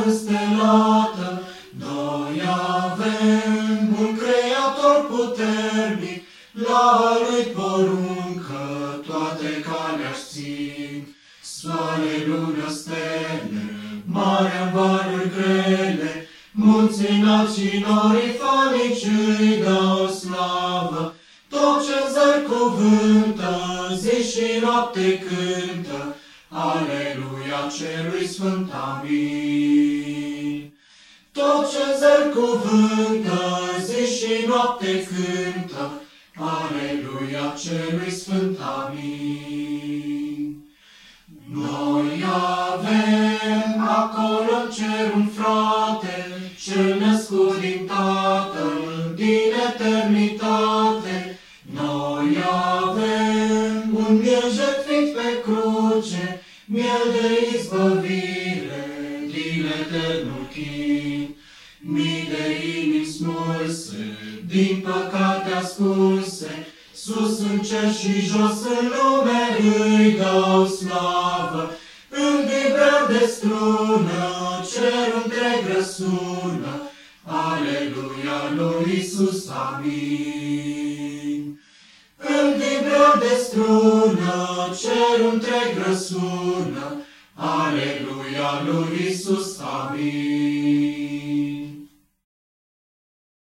înstelată, noi avem un Creator puternic, la Lui poruncă toate calea-și țin. Soare, lună, stele, marea valuri grele, munții înalți și norii fanici îi dau slavă. Tot ce-n zer cuvântă, zi și noapte cântă, Aleluia celui sfânt, amin. Tot ce-n zer cuvântă, zi și noapte cântă, Aleluia celui sfânt, amin. Noi avem acolo în cer un frate, cel născut din Tatăl, din eternitate. Noi avem un miel jertfit pe cruce, miel de izbăvire, din eternul chin. Mii de inimi smulse, din păcate ascunse, sus în cer și jos în lume îi dau slavă. În vibrări de strună, cerul întreg răsună, Aleluia lui Iisus, amin. În vibrări de strună, cerul întreg răsună, Aleluia lui Iisus, amin.